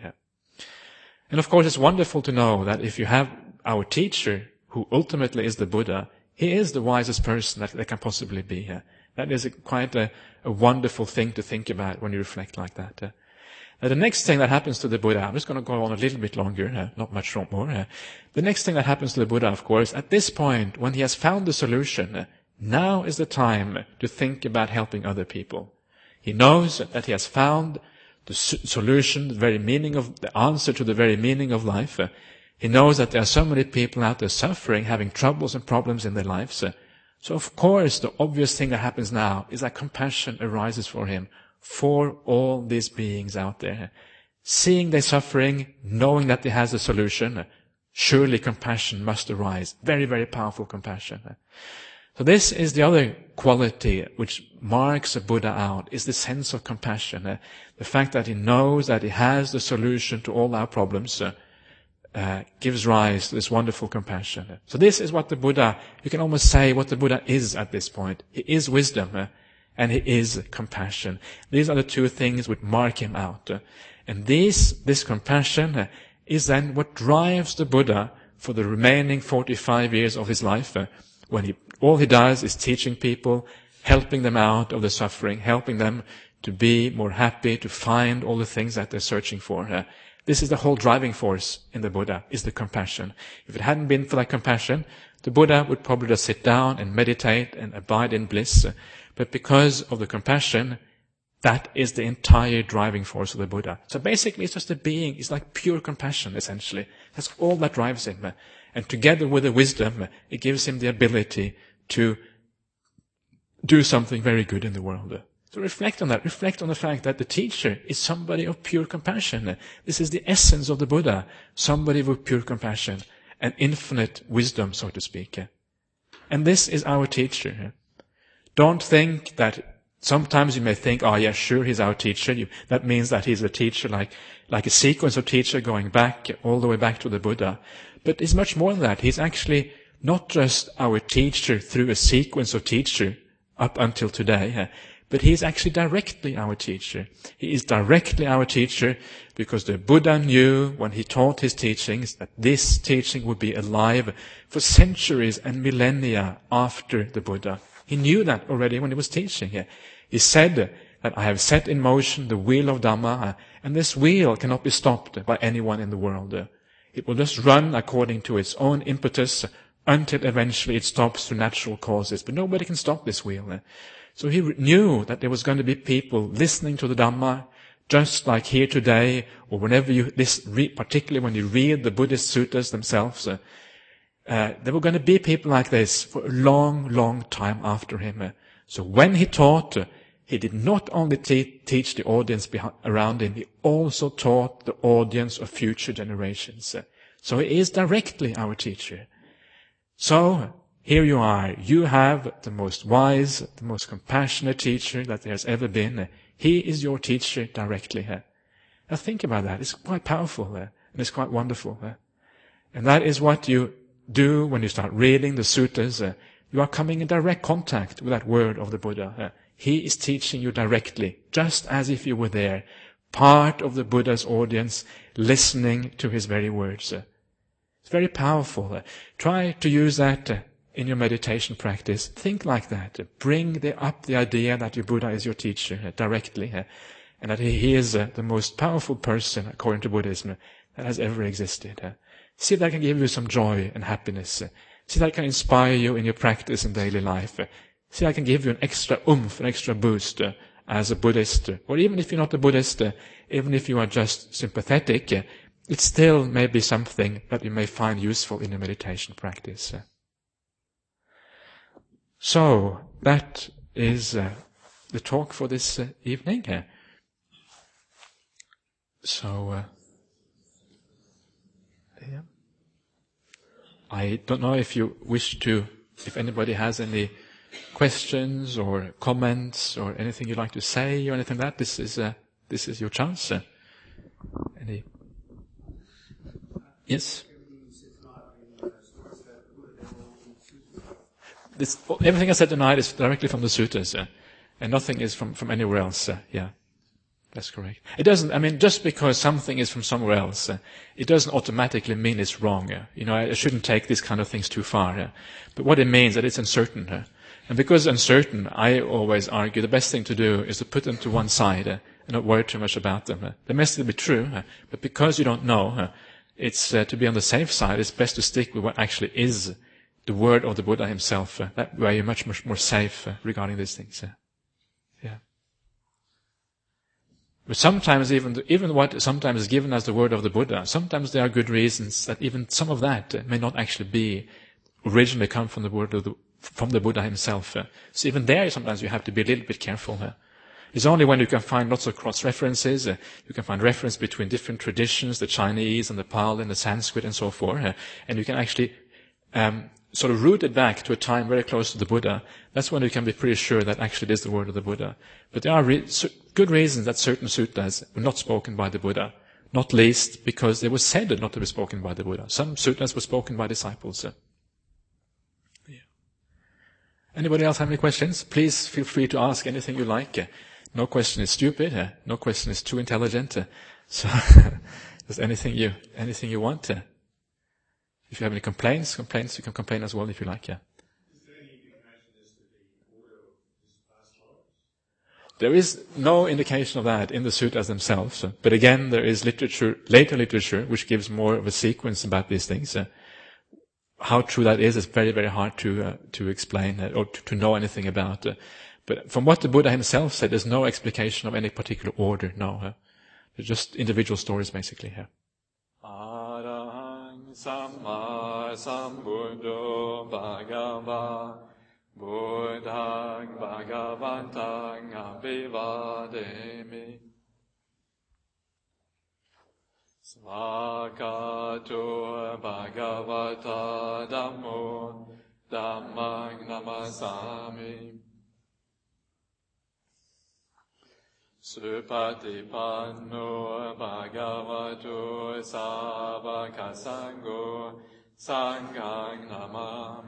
And of course it's wonderful to know that if you have our teacher, who ultimately is the Buddha, he is the wisest person that there can possibly be. That is quite a wonderful thing to think about when you reflect like that. Now the next thing that happens to the Buddha, I'm just going to go on a little bit longer, not much more. The next thing that happens to the Buddha, of course, at this point, when he has found the solution, now is the time to think about helping other people. He knows that he has found the solution, the very meaning of, the answer to the very meaning of life. He knows that there are so many people out there suffering, having troubles and problems in their lives. So of course, the obvious thing that happens now is that compassion arises for him, for all these beings out there. Seeing their suffering, knowing that he has a solution, surely compassion must arise. Very, very powerful compassion. So this is the other quality which marks a Buddha out, is the sense of compassion. The fact that he knows that he has the solution to all our problems, gives rise to this wonderful compassion. So this is what the Buddha, you can almost say what the Buddha is at this point. He is wisdom and he is compassion. These are the two things which mark him out. And this compassion is then what drives the Buddha for the remaining 45 years of his life, when all he does is teaching people, helping them out of the suffering, helping them to be more happy, to find all the things that they're searching for. This is the whole driving force in the Buddha, is the compassion. If it hadn't been for that compassion, the Buddha would probably just sit down and meditate and abide in bliss. But because of the compassion, that is the entire driving force of the Buddha. So basically it's just a being, it's like pure compassion essentially. That's all that drives him. And together with the wisdom, it gives him the ability to do something very good in the world. So reflect on that. Reflect on the fact that the teacher is somebody of pure compassion. This is the essence of the Buddha. Somebody with pure compassion and infinite wisdom, so to speak. And this is our teacher. Don't think that Sometimes you may think, oh yeah, sure, he's our teacher. That means that he's a teacher like a sequence of teacher going back, all the way back to the Buddha. But it's much more than that. He's actually not just our teacher through a sequence of teacher up until today, but he is actually directly our teacher. He is directly our teacher because the Buddha knew when he taught his teachings that this teaching would be alive for centuries and millennia after the Buddha. He knew that already when he was teaching. He said that I have set in motion the wheel of Dhamma, and this wheel cannot be stopped by anyone in the world. It will just run according to its own impetus until eventually it stops through natural causes. But nobody can stop this wheel. So he knew that there was going to be people listening to the Dhamma, just like here today, or whenever you listen, particularly when you read the Buddhist suttas themselves. There were going to be people like this for a long, long time after him. So when he taught, he did not only teach the audience around him, he also taught the audience of future generations. So he is directly our teacher. So here you are. You have the most wise, the most compassionate teacher that there has ever been. He is your teacher directly. Now think about that. It's quite powerful and it's quite wonderful. And that is what you do when you start reading the suttas. You are coming in direct contact with that word of the Buddha. He is teaching you directly, just as if you were there, part of the Buddha's audience, listening to his very words. It's very powerful. Try to use that in your meditation practice. Think like that. Bring up the idea that your Buddha is your teacher directly, and that he is the most powerful person, according to Buddhism, that has ever existed. See if that can give you some joy and happiness. See if that can inspire you in your practice in daily life. See if that can give you an extra oomph, an extra boost as a Buddhist. Or even if you're not a Buddhist, even if you are just sympathetic, it still may be something that you may find useful in your meditation practice. So, that is the talk for this evening. So, yeah. I don't know if anybody has any questions or comments or anything you'd like to say or anything like that. This is your chance. Any? Yes? Everything I said tonight is directly from the suttas, and nothing is from anywhere else. Yeah, that's correct. It doesn't, just because something is from somewhere else, it doesn't automatically mean it's wrong. I shouldn't take these kind of things too far. But what it means is that it's uncertain. And because it's uncertain, I always argue the best thing to do is to put them to one side and not worry too much about them. They may still be true, but because you don't know, it's to be on the safe side, it's best to stick with what actually is the word of the Buddha himself. That way you're much, much more safe regarding these things. Yeah. But sometimes even what sometimes is given as the word of the Buddha, sometimes there are good reasons that even some of that may not actually be originally come from the word from the Buddha himself. So even there sometimes you have to be a little bit careful. It's only when you can find lots of cross-references, you can find reference between different traditions, the Chinese and the Pali and the Sanskrit and so forth, and you can actually sort of root it back to a time very close to the Buddha. That's when you can be pretty sure that actually it is the word of the Buddha. But there are good reasons that certain suttas were not spoken by the Buddha, not least because they were said not to be spoken by the Buddha. Some suttas were spoken by disciples. Yeah. Anybody else have any questions? Please feel free to ask anything you like. No question is stupid. No question is too intelligent. So just anything you want. If you have any complaints, you can complain as well if you like. Yeah.
Is there any indication as to the order of his past lives?
There is no indication of that in the suttas themselves. But again, there is later literature, which gives more of a sequence about these things. How true that is very, very hard to explain or to know anything about. But from what the Buddha himself said, there's no explication of any particular order. No, they're just individual stories, basically. Here. Arahang Samma Sambuddho Bhagava Buddhang Bhagavantang Abhivademi Svakato Bhagavata Dhammo Dhammang Namasami.
Supatipanno bhagavato savaka sangho sanghang namami.